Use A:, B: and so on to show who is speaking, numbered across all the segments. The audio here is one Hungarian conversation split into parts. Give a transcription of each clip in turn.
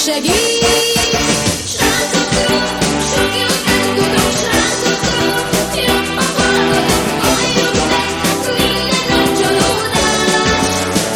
A: segít. Srácokról, sok jót nem tudok, srácokról, jobb a hallgatok, halljuk meg minden nagy csalódás.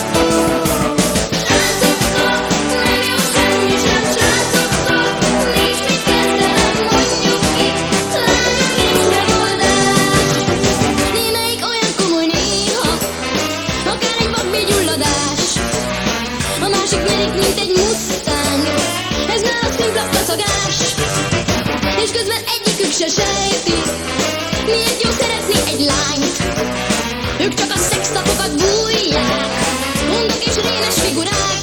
A: Srácokkal nem jó semmi sem, srácokkal nincs mit kezdenem, mondjuk ki, lányok nincs megoldás. Némelyik olyan komoly néha, akár egy vakbi gyulladás. A másik merik, mint egy Mustang, ez nálad szimpla kaszagás. És közben egyikük se sejti, miért jó szeretni egy lányt. Ők csak a szextapokat bújják, mondok és rémes figurák.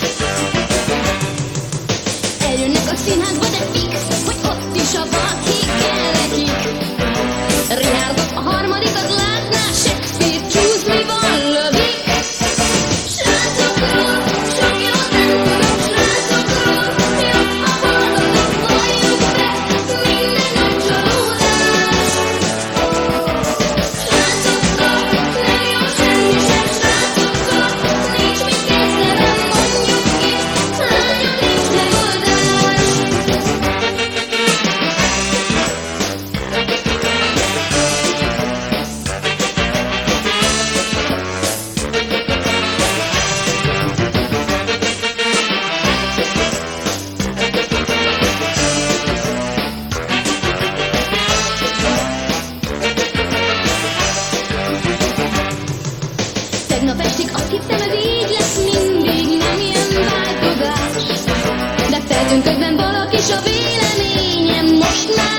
A: Eljönnek a színházba, de fix, hogy ott is a valaki kell nekik. Richardot a harmadikat látná, Shakespeare csúszni van lövik. Srácokról, sok jót nem tudok, srácokról, jobb a hallgatok, valljuk be minden nagy csalódás. Srácokkal nem jó semmi sem, srácokkal nincs mit kezdenem, mondjuk ki, lányok nincs megoldás. Tegnap estig azt hittem, ez így lesz mindig, nem ilyen változás. De feltűnt közben valaki s a véleményem most már